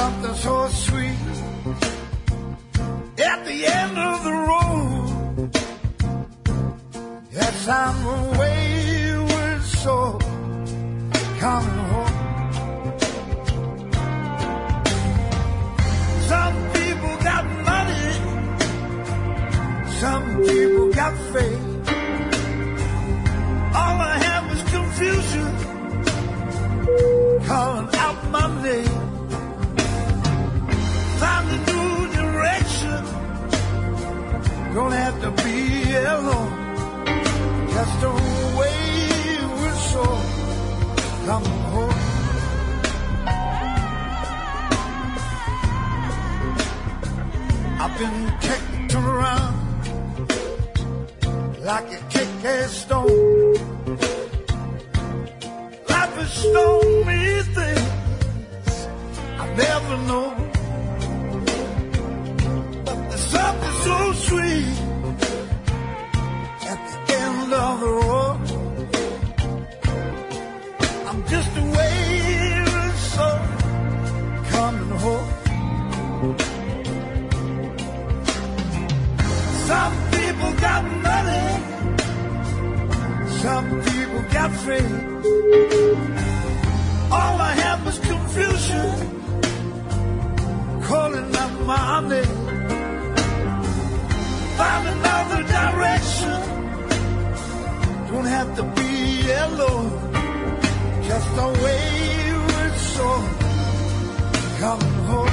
something so sweet at the end of the road. Yes, I'm a wayward soul coming home. Some people got money, some people got faith. All I have is confusion, calling out my name. Found a new direction, don't have to be alone. Just a wayward soul coming home. I've been kicked around like a kick-ass stone. Life has shown me things I've never known. But there's something so sweet at the end of the road. I'm just a wayward soul coming home. Some people got money, some people got faith. All I have is confusion, calling out my name. Find another direction, don't have to be alone. Just a wayward soul coming home.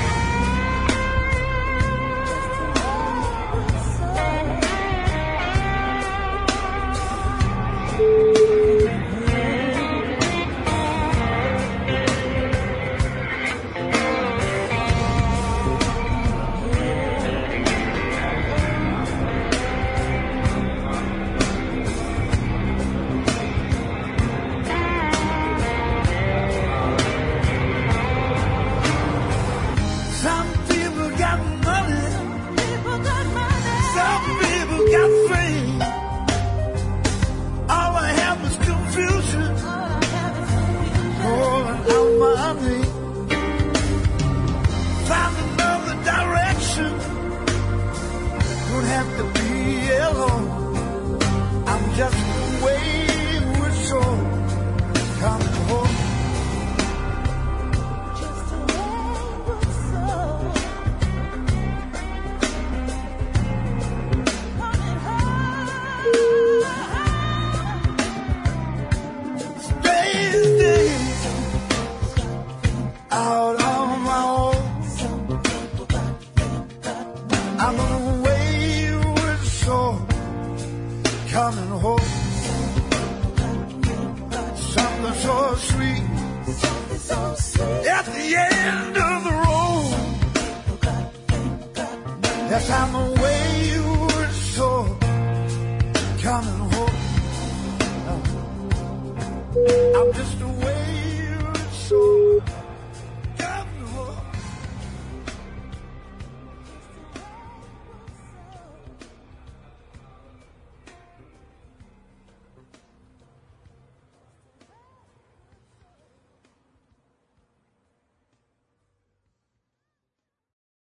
I'm just